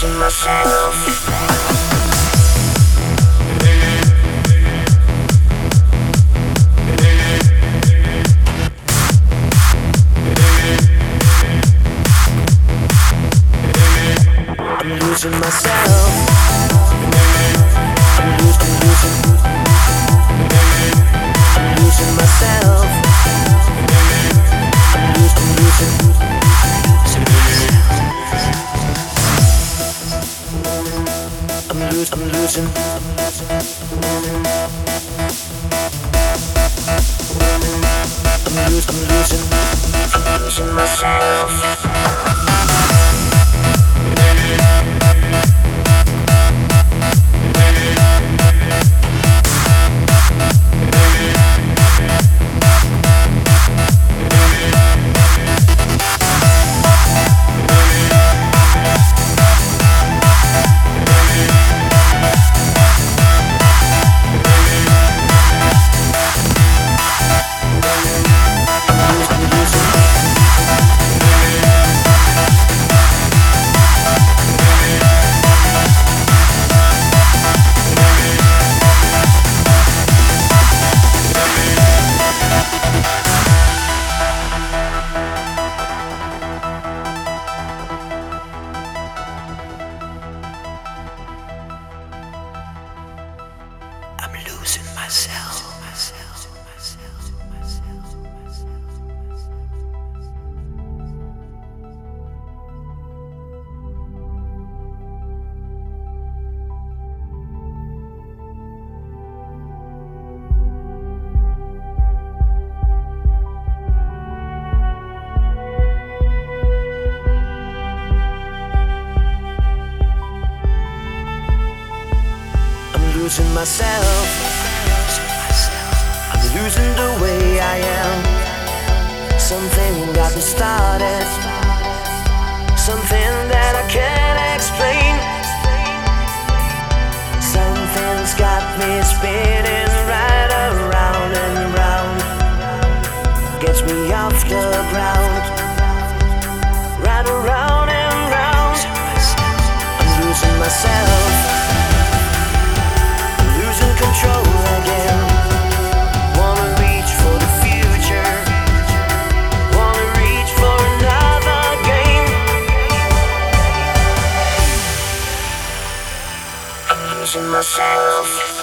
losing myself. I'm losing myself. I'm losing myself. I'm losing. I'm losing. I'm losing myself. I'm losing myself. Losing myself. I'm losing the way I am. Something got me started. Something that I can't explain. Something's got me spinning right around and round. Gets me off the ground. Right around and round. I'm losing myself. Control again. Wanna reach for the future. Wanna reach for another game. I'm losing myself.